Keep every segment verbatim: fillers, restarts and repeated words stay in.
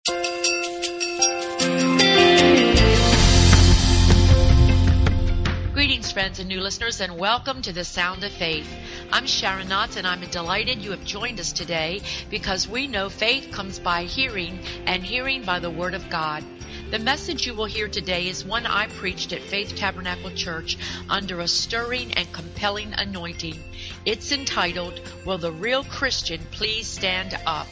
Greetings, friends and new listeners, and welcome to the Sound of Faith. I'm Sharon Knotts, and I'm delighted you have joined us today because we know faith comes by hearing, and hearing by the Word of God. The message you will hear today is one I preached at Faith Tabernacle Church under a stirring and compelling anointing. It's entitled, Will the Real Christian Please Stand Up?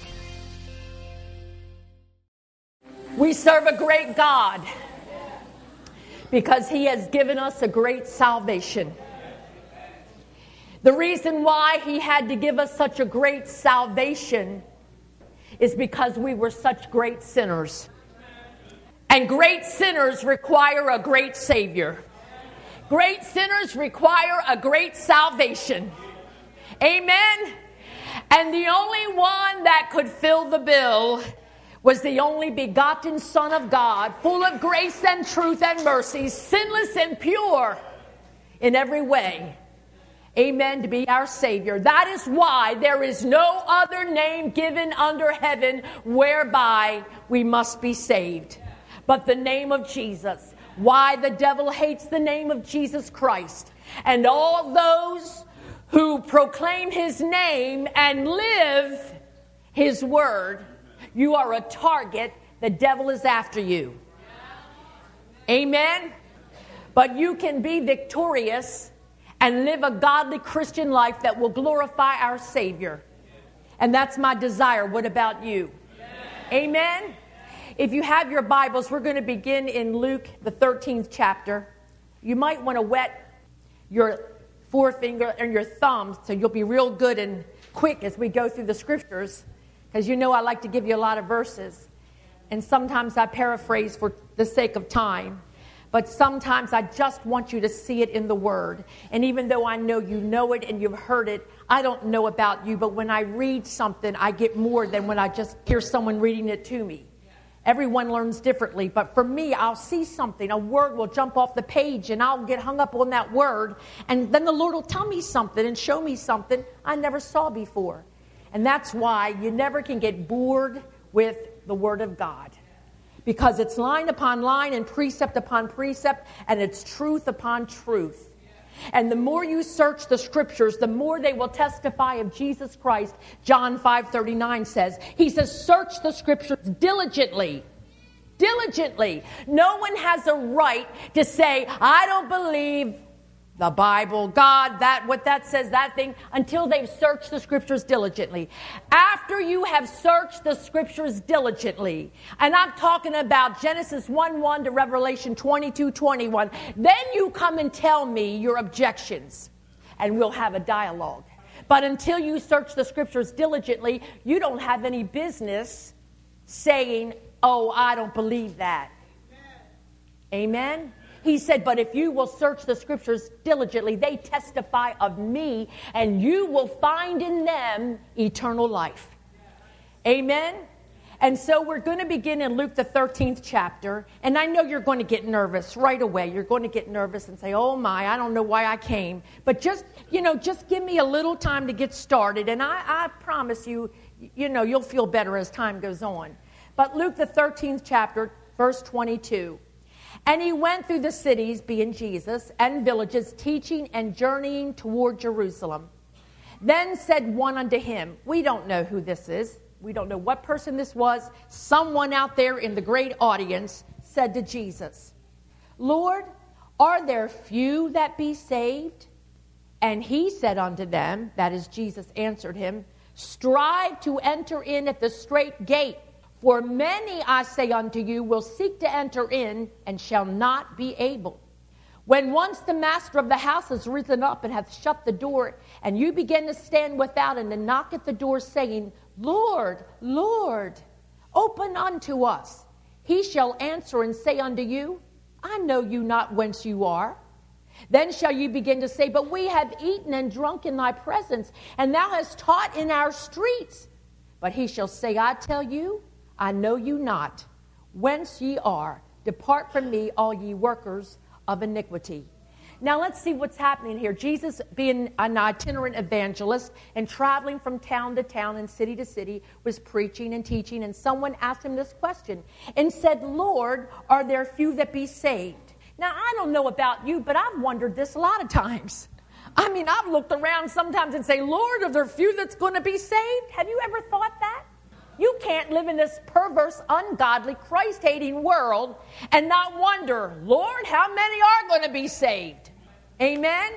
We serve a great God because He has given us a great salvation. The reason why He had to give us such a great salvation is because we were such great sinners. And great sinners require a great Savior. Great sinners require a great salvation. Amen? And the only one that could fill the bill was the only begotten Son of God, full of grace and truth and mercy, sinless and pure in every way. Amen, to be our Savior. That is why there is no other name given under heaven whereby we must be saved but the name of Jesus. Why the devil hates the name of Jesus Christ. And all those who proclaim His name and live His word, you are a target. The devil is after you. Amen? But you can be victorious and live a godly Christian life that will glorify our Savior. And that's my desire. What about you? Amen? If you have your Bibles, we're going to begin in Luke, the thirteenth chapter. You might want to wet your forefinger and your thumb so you'll be real good and quick as we go through the scriptures. Because you know I like to give you a lot of verses. And sometimes I paraphrase for the sake of time. But sometimes I just want you to see it in the Word. And even though I know you know it and you've heard it, I don't know about you. But when I read something, I get more than when I just hear someone reading it to me. Everyone learns differently. But for me, I'll see something. A word will jump off the page and I'll get hung up on that word. And then the Lord will tell me something and show me something I never saw before. And that's why you never can get bored with the Word of God. Because it's line upon line and precept upon precept, and it's truth upon truth. And the more you search the Scriptures, the more they will testify of Jesus Christ. John five thirty-nine says, He says, search the Scriptures diligently. Diligently. No one has a right to say, I don't believe the Bible, God, that what that says, that thing, until they've searched the Scriptures diligently. After you have searched the Scriptures diligently, and I'm talking about Genesis one one to Revelation twenty-two twenty-one, then you come and tell me your objections, and we'll have a dialogue. But until you search the Scriptures diligently, you don't have any business saying, oh, I don't believe that. Amen? Amen? He said, but if you will search the Scriptures diligently, they testify of me, and you will find in them eternal life. Amen? And so we're going to begin in Luke, the thirteenth chapter. And I know you're going to get nervous right away. You're going to get nervous and say, oh my, I don't know why I came. But just, you know, just give me a little time to get started. And I, I promise you, you know, you'll feel better as time goes on. But Luke, the thirteenth chapter, verse twenty-two. And he went through the cities, being Jesus, and villages, teaching and journeying toward Jerusalem. Then said one unto him, we don't know who this is. We don't know what person this was. Someone out there in the great audience said to Jesus, Lord, are there few that be saved? And he said unto them, that is, Jesus answered him, strive to enter in at the strait gate. For many, I say unto you, will seek to enter in, and shall not be able. When once the master of the house has risen up and hath shut the door, and you begin to stand without and to knock at the door, saying, Lord, Lord, open unto us. He shall answer and say unto you, I know you not whence you are. Then shall you begin to say, but we have eaten and drunk in thy presence, and thou hast taught in our streets. But he shall say, I tell you, I know you not, whence ye are. Depart from me, all ye workers of iniquity. Now let's see what's happening here. Jesus, being an itinerant evangelist and traveling from town to town and city to city, was preaching and teaching, and someone asked him this question and said, Lord, are there few that be saved? Now, I don't know about you, but I've wondered this a lot of times. I mean, I've looked around sometimes and say, Lord, are there few that's going to be saved? Have you ever thought that? You can't live in this perverse, ungodly, Christ-hating world and not wonder, Lord, how many are going to be saved? Amen?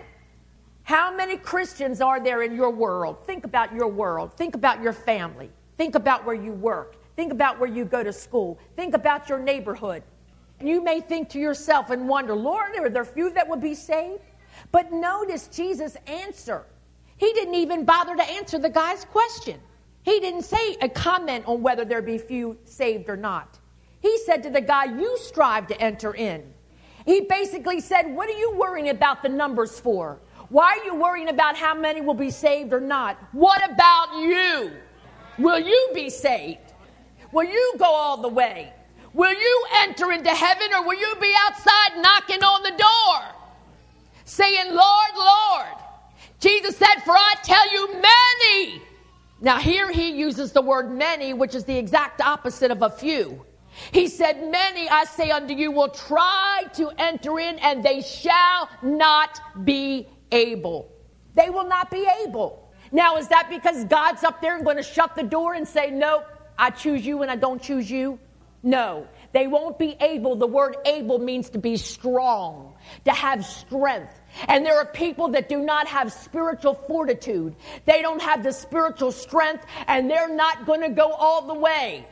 How many Christians are there in your world? Think about your world. Think about your family. Think about where you work. Think about where you go to school. Think about your neighborhood. You may think to yourself and wonder, Lord, are there few that will be saved? But notice Jesus' answer. He didn't even bother to answer the guy's question. He didn't say a comment on whether there be few saved or not. He said to the guy, you strive to enter in. He basically said, what are you worrying about the numbers for? Why are you worrying about how many will be saved or not? What about you? Will you be saved? Will you go all the way? Will you enter into heaven, or will you be outside knocking on the door saying, Lord, Lord? Jesus said, for I tell you many. Now here he uses the word many, which is the exact opposite of a few. He said, many, I say unto you, will try to enter in, and they shall not be able. They will not be able. Now, is that because God's up there and going to shut the door and say, nope, I choose you and I don't choose you? No, they won't be able. The word able means to be strong, to have strength. And there are people that do not have spiritual fortitude. They don't have the spiritual strength, and they're not going to go all the way.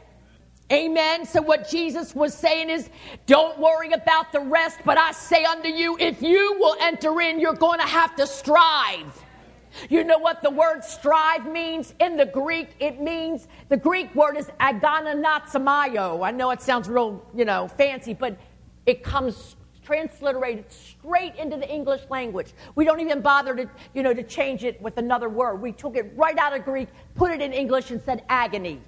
Amen. So what Jesus was saying is, don't worry about the rest, but I say unto you, if you will enter in, you're going to have to strive. You know what the word strive means? In the Greek, it means, the Greek word is agonanatsamaio. I know it sounds real, you know, fancy, but it comes transliterated straight into the English language. We don't even bother to, you know, to change it with another word. We took it right out of Greek, put it in English, and said agony.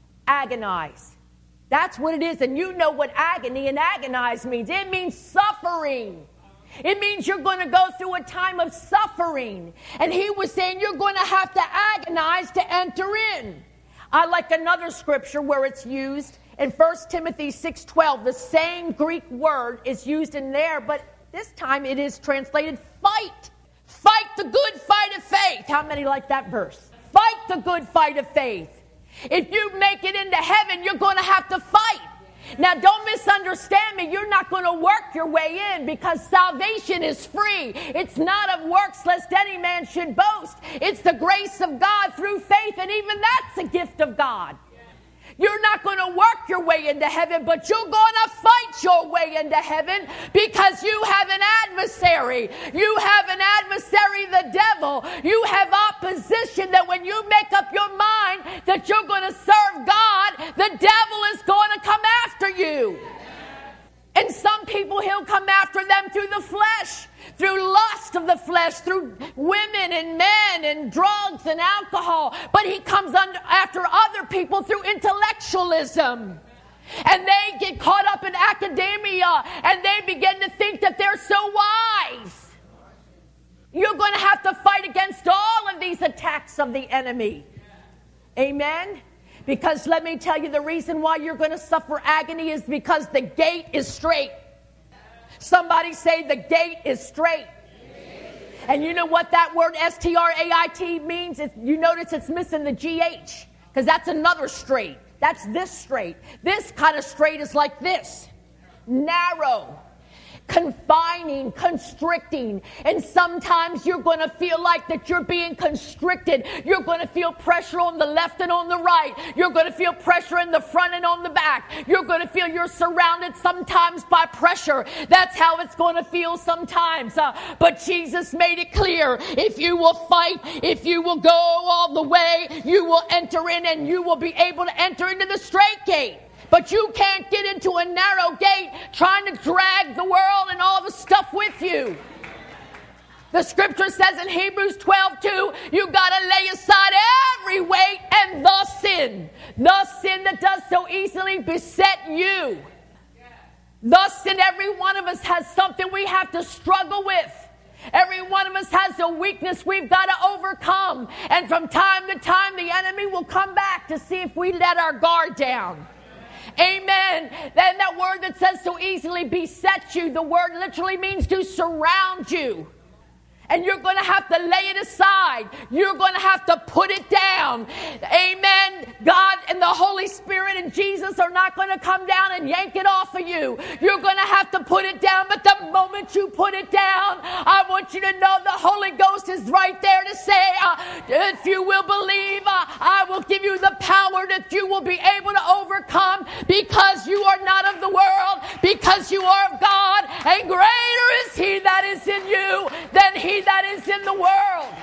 Agonize. That's what it is. And you know what agony and agonize means. It means suffering. It means you're going to go through a time of suffering. And he was saying you're going to have to agonize to enter in. I like another scripture where it's used in First Timothy six twelve. The same Greek word is used in there, but this time it is translated fight. Fight the good fight of faith. How many like that verse? Fight the good fight of faith. If you make it into heaven, you're going to have to fight. Now, don't misunderstand me. You're not going to work your way in, because salvation is free. It's not of works, lest any man should boast. It's the grace of God through faith, and even that's a gift of God. You're not going to work your way into heaven, but you're going to fight your way into heaven, because you have an adversary. You have an adversary, the devil. You have opposition that when you make up your mind that you're going to serve God, the devil is going to come after you. And some people, he'll come after them through the flesh, through lust of the flesh, through women and men and drugs and alcohol. But he comes under, after other people through intellectualism. And they get caught up in academia, and they begin to think that they're so wise. You're going to have to fight against all of these attacks of the enemy. Amen? Because let me tell you, the reason why you're going to suffer agony is because the gate is straight. Somebody say the gate is straight. And you know what that word S T R A I T means? If you notice it's missing the G H, because that's another straight. That's this straight. This kind of straight is like this. Narrow. Confining, constricting. And sometimes you're going to feel like that you're being constricted. You're going to feel pressure on the left and on the right. You're going to feel pressure in the front and on the back. You're going to feel you're surrounded sometimes by pressure. That's how it's going to feel sometimes. Uh, but Jesus made it clear, if you will fight, if you will go all the way, you will enter in, and you will be able to enter into the straight gate. But you can't get into a narrow gate trying to drag the world and all the stuff with you. The scripture says in Hebrews twelve two, you got to lay aside every weight and the sin. The sin that does so easily beset you. The sin, every one of us has something we have to struggle with. Every one of us has a weakness we've got to overcome. And from time to time, the enemy will come back to see if we let our guard down. Amen. Then that word that says so easily beset you, the word literally means to surround you. And you're going to have to lay it aside. You're going to have to put it down. Amen. God and the Holy Spirit and Jesus are not going to come down and yank it off of you. You're going to have to put it down. But the moment you put it down, I want you to know the Holy Ghost is right there to say, uh, if you will believe, uh, I will give you the power that you will be able to overcome, because you are not of the world, because you are of God. And greater is He that is in you than he that is in the world.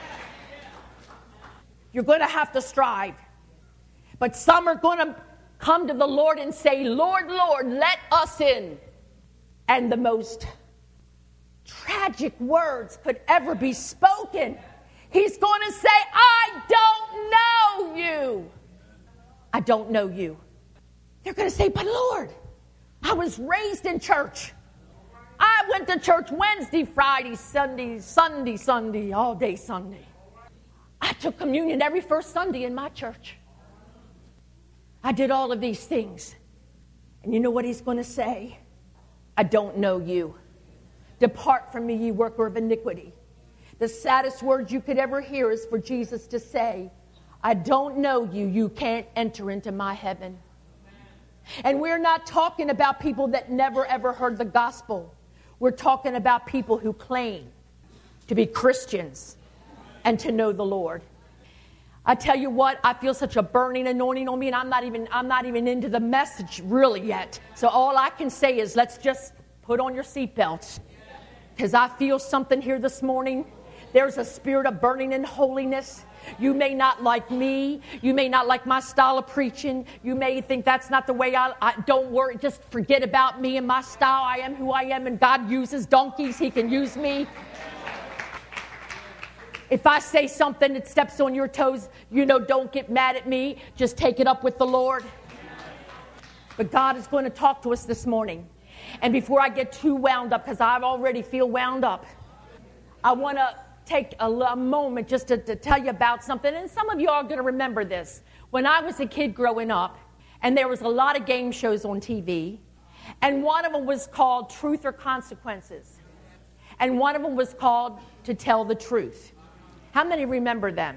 You're going to have to strive. But some are going to come to the Lord and say, Lord, Lord, let us in. And the most tragic words could ever be spoken. He's going to say, I don't know you. I don't know you. They're going to say, but Lord, I was raised in church. I went to church Wednesday, Friday, Sunday, Sunday, Sunday, all day Sunday. I took communion every first Sunday in my church. I did all of these things. And you know what He's going to say? I don't know you. Depart from me, ye worker of iniquity. The saddest words you could ever hear is for Jesus to say, I don't know you. You can't enter into my heaven. And we're not talking about people that never ever heard the gospel. We're talking about people who claim to be Christians and to know the Lord. I tell you what, I feel such a burning anointing on me, and I'm not even I'm not even into the message really yet. So all I can say is let's just put on your seatbelts, because I feel something here this morning. There's a spirit of burning in holiness. You may not like me. You may not like my style of preaching. You may think that's not the way I, I... Don't worry. Just forget about me and my style. I am who I am, and God uses donkeys. He can use me. If I say something that steps on your toes, you know, don't get mad at me. Just take it up with the Lord. But God is going to talk to us this morning. And before I get too wound up, because I already feel wound up, I want to take a, a moment just to, to tell you about something. And some of you are going to remember this. When I was a kid growing up, and there was a lot of game shows on T V, and one of them was called Truth or Consequences. And one of them was called To Tell the Truth. How many remember them?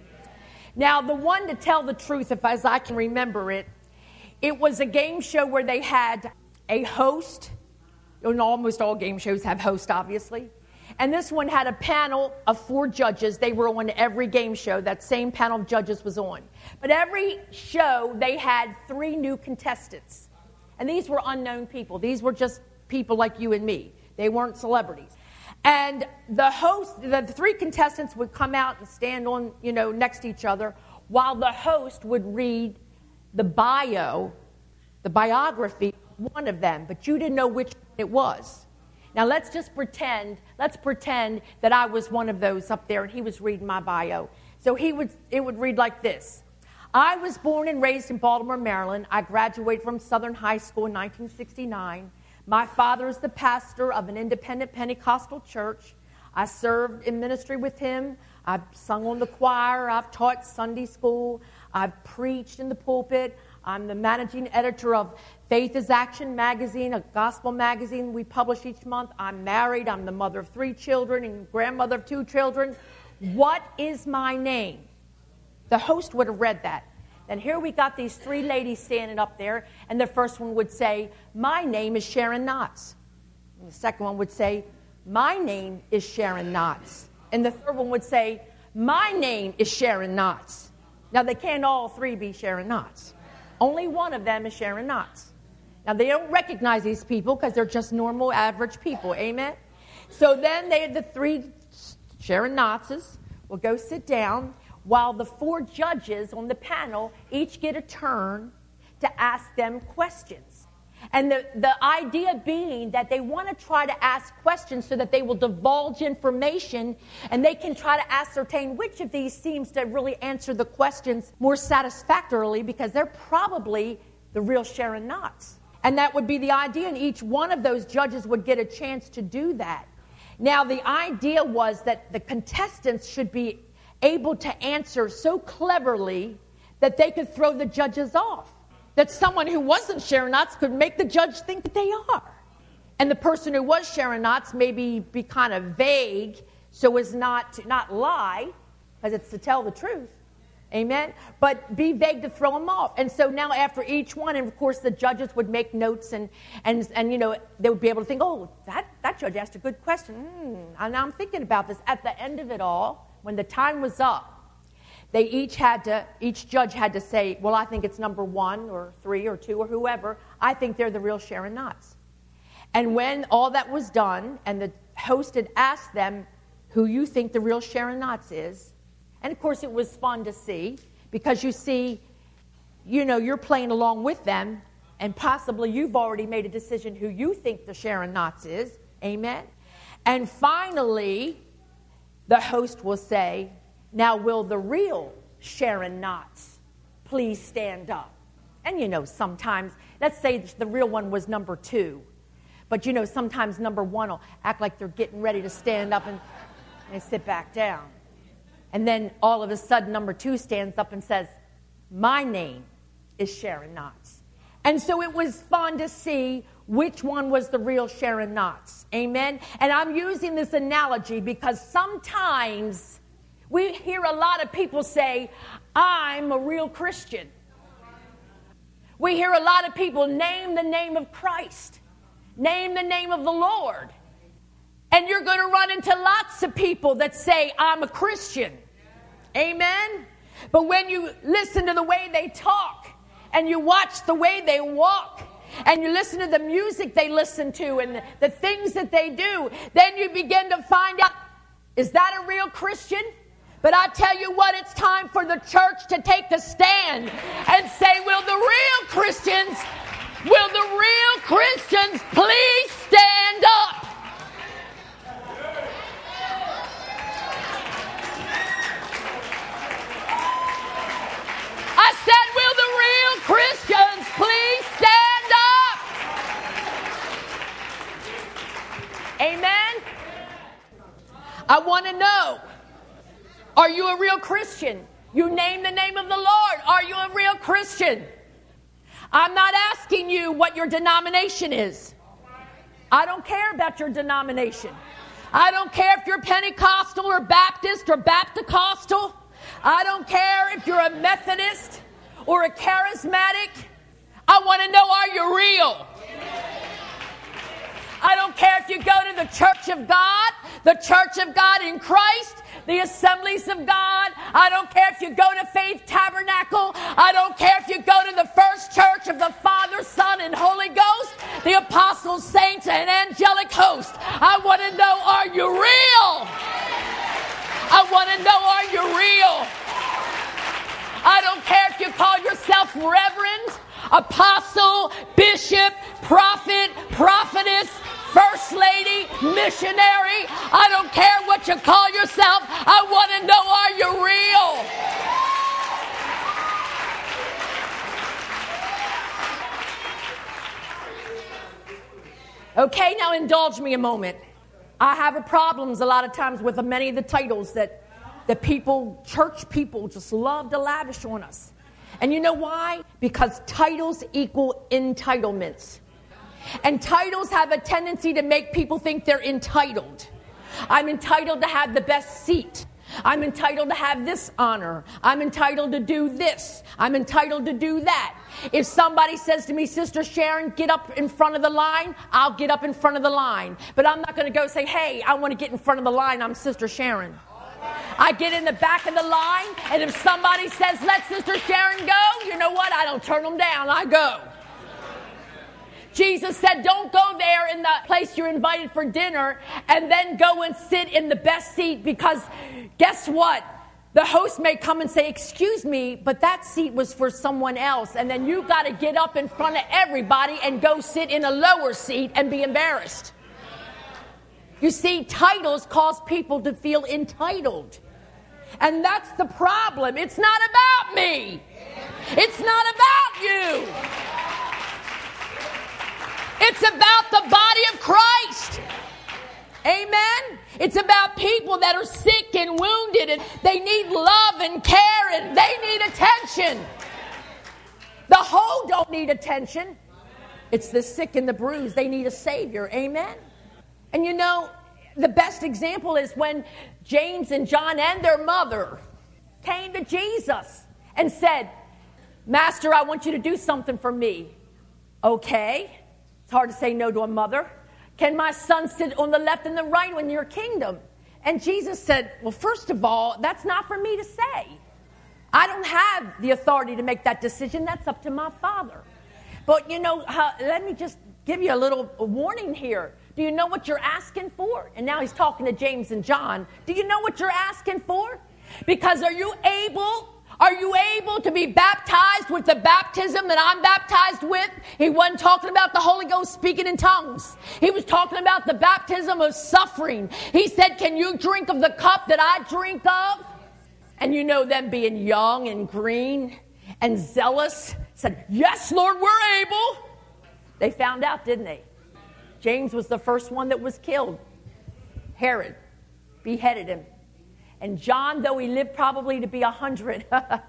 Now, the one To Tell the Truth, if as I can remember it, it was a game show where they had a host. And almost all game shows have hosts, obviously. And this one had a panel of four judges. They were on every game show. That same panel of judges was on. But every show, they had three new contestants. And these were unknown people. These were just people like you and me. They weren't celebrities. And the host, the three contestants would come out and stand on, you know, next to each other, while the host would read the bio, the biography of one of them. But you didn't know which one it was. Now, let's just pretend, let's pretend that I was one of those up there and he was reading my bio. So he would, it would read like this. I was born and raised in Baltimore, Maryland. I graduated from Southern High School in nineteen sixty-nine. My father is the pastor of an independent Pentecostal church. I served in ministry with him. I've sung on the choir. I've taught Sunday school. I've preached in the pulpit. I'm the managing editor of Faith is Action magazine, a gospel magazine we publish each month. I'm married. I'm the mother of three children and grandmother of two children. What is my name? The host would have read that. And here we got these three ladies standing up there, and the first one would say, my name is Sharon Knotts. And the second one would say, my name is Sharon Knotts. And the third one would say, my name is Sharon Knotts. Now, they can't all three be Sharon Knotts. Only one of them is Sharon Knotts. Now, they don't recognize these people because they're just normal, average people. Amen? So then they, the three Sharon Knottses will go sit down while the four judges on the panel each get a turn to ask them questions. And the, the idea being that they want to try to ask questions so that they will divulge information and they can try to ascertain which of these seems to really answer the questions more satisfactorily, because they're probably the real Sharon Knotts. And that would be the idea, and each one of those judges would get a chance to do that. Now, the idea was that the contestants should be able to answer so cleverly that they could throw the judges off. That someone who wasn't sharing knots could make the judge think that they are. And the person who was sharing knots maybe be kind of vague so as not to not lie, because it's to tell the truth. Amen? But be vague to throw them off. And so now after each one, and of course the judges would make notes and, and, and you know, they would be able to think, oh, that, that judge asked a good question. Hmm, and I'm thinking about this. At the end of it all, when the time was up, they each had to, each judge had to say, well, I think it's number one or three or two or whoever. I think they're the real sharing knots. And when all that was done and the host had asked them who you think the real sharing knots is, and of course it was fun to see because you see, you know, you're playing along with them and possibly you've already made a decision who you think the sharing knots is. Amen? And finally, the host will say, now will the real sharing knots please stand up? And you know, sometimes, let's say the real one was number two. But you know, sometimes number one will act like they're getting ready to stand up and they sit back down. And then all of a sudden, number two stands up and says, my name is Sharon Knotts. And so it was fun to see which one was the real Sharon Knotts. Amen? And I'm using this analogy because sometimes we hear a lot of people say, I'm a real Christian. We hear a lot of people name the name of Christ. Name the name of the Lord. And you're going to run into lots of people that say, I'm a Christian. Amen? But when you listen to the way they talk, and you watch the way they walk, and you listen to the music they listen to, and the, the things that they do, then you begin to find out, is that a real Christian? But I tell you what, it's time for the church to take a stand and say, will the real Christians, will the real Christians please stand up? I said, will the real Christians please stand up? Amen? I want to know, are you a real Christian? You name the name of the Lord. Are you a real Christian? I'm not asking you what your denomination is. I don't care about your denomination. I don't care if you're Pentecostal or Baptist or Baptist-costal. I don't care if you're a Methodist or a charismatic. I want to know, are you real? I don't care if you go to the Church of God, the Church of God in Christ, the Assemblies of God. I don't care if you go to Faith Tabernacle. I don't care if you go to the First Church of the Father, Son, and Holy Ghost, the apostles, saints, and angelic host. I want to know, are you real? I want to know, are you real? I don't care if you call yourself reverend, apostle, bishop, prophet, prophetess, first lady, missionary. I don't care what you call yourself. I want to know, are you real? Okay, now indulge me a moment. I have a problems a lot of times with many of the titles that the people, church people, just love to lavish on us. And you know why? Because titles equal entitlements. And titles have a tendency to make people think they're entitled. I'm entitled to have the best seat. I'm entitled to have this honor. I'm entitled to do this. I'm entitled to do that. If somebody says to me, Sister Sharon, get up in front of the line, I'll get up in front of the line. But I'm not going to go say, hey, I want to get in front of the line. I'm Sister Sharon. I get in the back of the line, and if somebody says, let Sister Sharon go, you know what? I don't turn them down. I go. Jesus said, don't go there in the place you're invited for dinner and then go and sit in the best seat, because guess what? The host may come and say, excuse me, but that seat was for someone else. And then you got to get up in front of everybody and go sit in a lower seat and be embarrassed. You see, titles cause people to feel entitled. And that's the problem. It's not about me. It's not about you. It's about the body of Christ. Amen? It's about people that are sick and wounded, and they need love and care, and they need attention. The whole don't need attention. It's the sick and the bruised. They need a Savior. Amen? And you know, the best example is when James and John and their mother came to Jesus and said, Master, I want you to do something for me. Okay. It's hard to say no to a mother. Can my son sit on the left and the right in your kingdom? And Jesus said, well, first of all, that's not for me to say. I don't have the authority to make that decision. That's up to my Father. But, you know, uh, let me just give you a little warning here. Do you know what you're asking for? And now he's talking to James and John. Do you know what you're asking for? Because are you able, are you able to be baptized with the baptism that I'm baptized with? He wasn't talking about the Holy Ghost speaking in tongues. He was talking about the baptism of suffering. He said, can you drink of the cup that I drink of? And you know, them being young and green and zealous said, yes, Lord, we're able. They found out, didn't they? James was the first one that was killed. Herod beheaded him. And John, though he lived probably to be a hundred,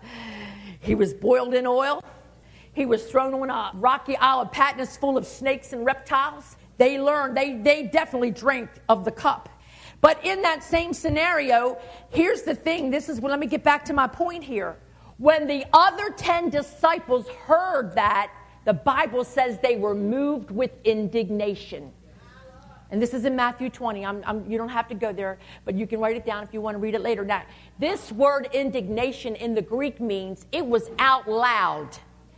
he was boiled in oil. He was thrown on a rocky Isle of Patmos full of snakes and reptiles. They learned, they, they definitely drank of the cup. But in that same scenario, here's the thing. This is, well, let me get back to my point here. When the other ten disciples heard that, the Bible says they were moved with indignation. And this is in Matthew twenty. I'm, I'm, you don't have to go there, but you can write it down if you want to read it later. Now, this word indignation in the Greek means it was out loud,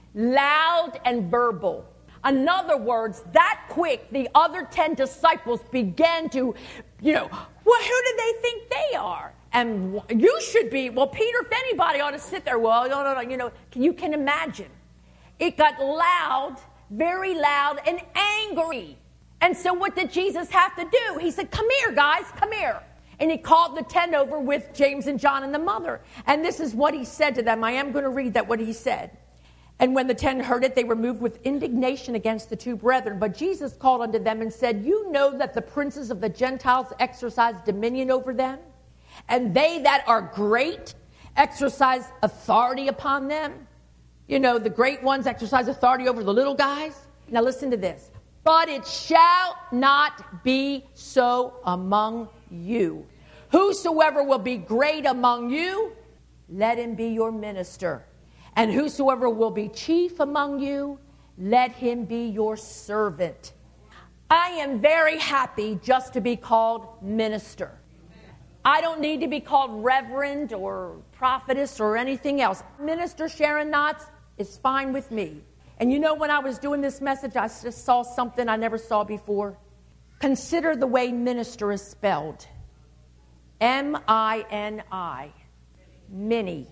loud and verbal. In other words, that quick, the other ten disciples began to, you know, well, who do they think they are? And you should be, well, Peter, if anybody ought to sit there. Well, no, no, no, you know, you can imagine. It got loud, very loud and angry. And so what did Jesus have to do? He said, come here, guys, come here. And he called the ten over with James and John and the mother. And this is what he said to them. I am going to read that, what he said. And when the ten heard it, they were moved with indignation against the two brethren. But Jesus called unto them and said, you know that the princes of the Gentiles exercise dominion over them, and they that are great exercise authority upon them. You know, the great ones exercise authority over the little guys. Now listen to this. But it shall not be so among you. Whosoever will be great among you, let him be your minister. And whosoever will be chief among you, let him be your servant. I am very happy just to be called minister. I don't need to be called reverend or prophetess or anything else. Minister Sharon Knotts is fine with me. And you know, when I was doing this message, I just saw something I never saw before. Consider the way minister is spelled. M I N I. Mini.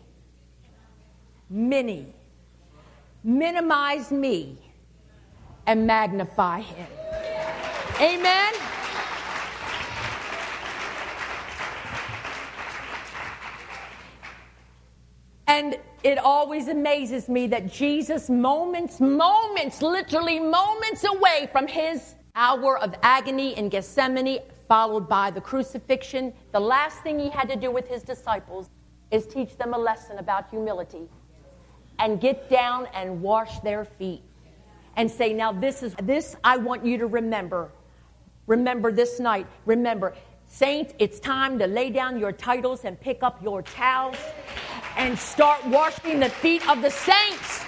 Mini. Minimize me and magnify him. Amen? And it always amazes me that Jesus, moments, moments, literally moments away from his hour of agony in Gethsemane, followed by the crucifixion, the last thing he had to do with his disciples is teach them a lesson about humility and get down and wash their feet and say, now this is, this I want you to remember. Remember this night. Remember, saints, it's time to lay down your titles and pick up your towels and start washing the feet of the saints.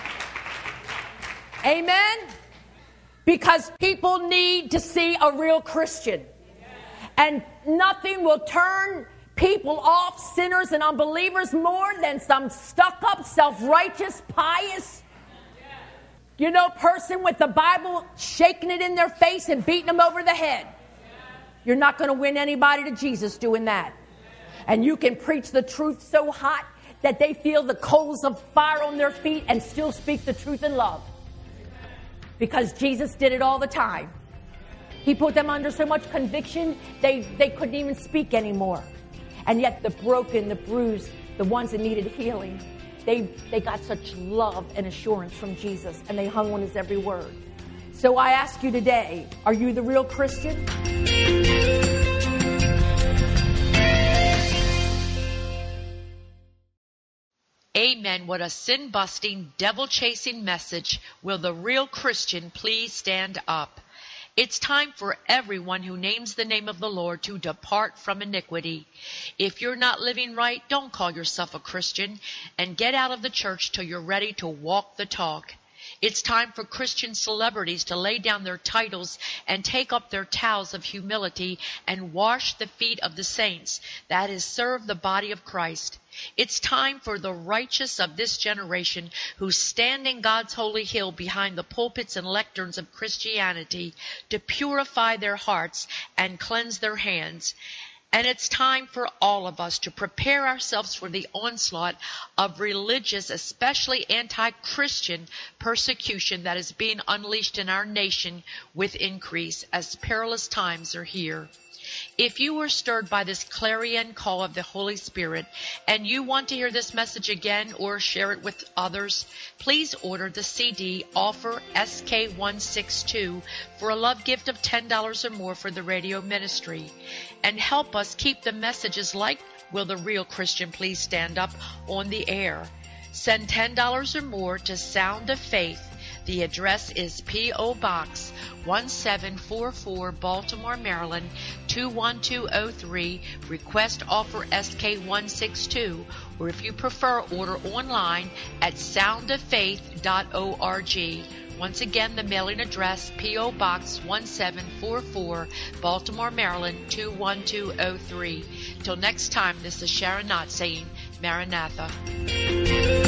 Amen? Because people need to see a real Christian. And nothing will turn people off, sinners and unbelievers, more than some stuck-up, self-righteous, pious, you know, person with the Bible shaking it in their face and beating them over the head. You're not going to win anybody to Jesus doing that. And you can preach the truth so hot that they feel the coals of fire on their feet and still speak the truth in love. Because Jesus did it all the time. He put them under so much conviction, they, they couldn't even speak anymore. And yet the broken, the bruised, the ones that needed healing, they, they got such love and assurance from Jesus, and they hung on his every word. So I ask you today, are you the real Christian? Amen. What a sin-busting, devil-chasing message. Will the real Christian please stand up? It's time for everyone who names the name of the Lord to depart from iniquity. If you're not living right, don't call yourself a Christian, and get out of the church till you're ready to walk the talk. It's time for Christian celebrities to lay down their titles and take up their towels of humility and wash the feet of the saints, that is, serve the body of Christ. It's time for the righteous of this generation who stand in God's holy hill behind the pulpits and lecterns of Christianity to purify their hearts and cleanse their hands. And it's time for all of us to prepare ourselves for the onslaught of religious, especially anti-Christian persecution that is being unleashed in our nation with increase as perilous times are here. If you were stirred by this clarion call of the Holy Spirit and you want to hear this message again or share it with others, please order the C D Offer S K one sixty-two for a love gift of ten dollars or more for the radio ministry. And help us keep the messages like Will the Real Christian Please Stand Up on the air. Send ten dollars or more to Sound of Faith. The address is P O. Box one seven four four, Baltimore, Maryland, two one two oh three. Request Offer S K one sixty-two, or if you prefer, order online at sound of faith dot org. Once again, the mailing address, P O. Box one seven four four, Baltimore, Maryland, two one two oh three. Till next time, this is Sharon Knott saying, Maranatha.